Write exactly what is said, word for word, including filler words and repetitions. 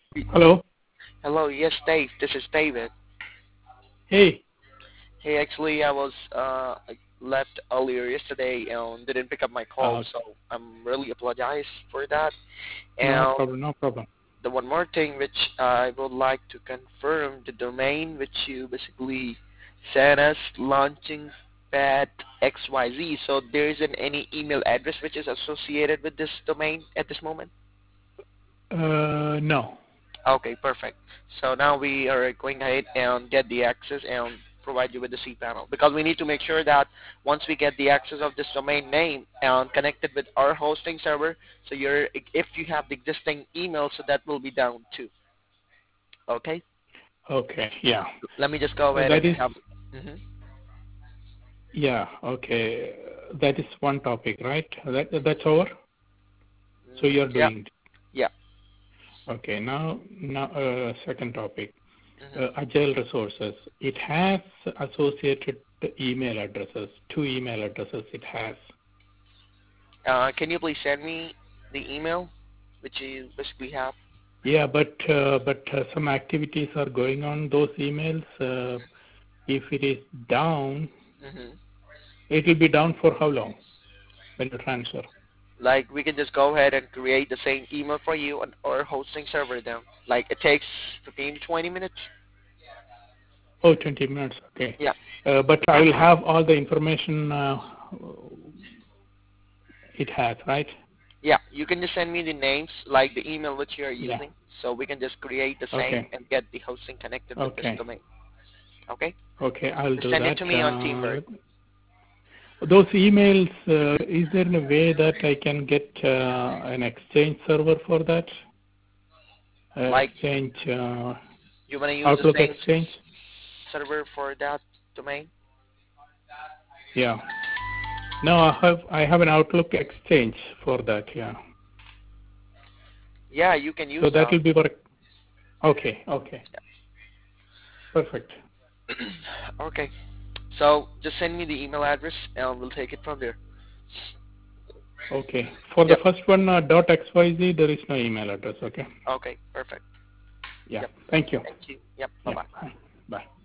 Hello. Hello, yes, Dave. This is David. Hey. Hey, actually, I was uh left earlier yesterday and didn't pick up my call, Uh, so I'm really apologize for that. no And problem. No problem. the one more thing which I would like to confirm the domain which you basically sent us launching pad X Y Z. So there isn't any email address which is associated with this domain at this moment. Uh, no. Okay, perfect. So now we are going ahead and get the access and provide you with the cPanel because we need to make sure that once we get the access of this domain name and connected with our hosting server, so you're if you have the existing email, so that will be down too. Okay. Okay. Yeah. Let me just go Uh, ahead that and is. have. hmm Yeah. Okay. That is one topic, right? That that's over. So Mm, you're yeah. doing it. Yeah. Okay. Now, now, uh, second topic. hmm Uh, Agile resources. It has associated email addresses. Two email addresses. It has. Uh, can you please send me the email which you basically have? Yeah, but uh, but uh, some activities are going on those emails. Uh, if it is down, hmm it will be down for how long when you transfer? Like we can just go ahead and create the same email for you on our hosting server then. Like it takes fifteen to twenty minutes. Oh, twenty minutes. Okay. Yeah. Uh, but I will have all the information uh, it has, right? Yeah, you can just send me the names, like the email which you are Yeah. using, so we can just create the same Okay. and get the hosting connected with this Okay. domain. Okay? Okay. I'll Just do send it that. to me on Teamwork. Uh, those emails, uh, is there a way that I can get uh, an Exchange server for that? Uh, Like, Exchange, uh, you want to use the Outlook same Exchange? server for that domain? Yeah. No, I have I have an Outlook Exchange for that. Yeah. Yeah, you can use So that that. will be for. Okay. Okay. Perfect. Okay. So just send me the email address and we'll take it from there. Okay. For the Yep. first one, uh, .xyz, there is no email address. Okay. Okay, perfect. Yeah. Yep. Thank you. Thank you. Yep. Yeah. Bye-bye. Bye. Bye.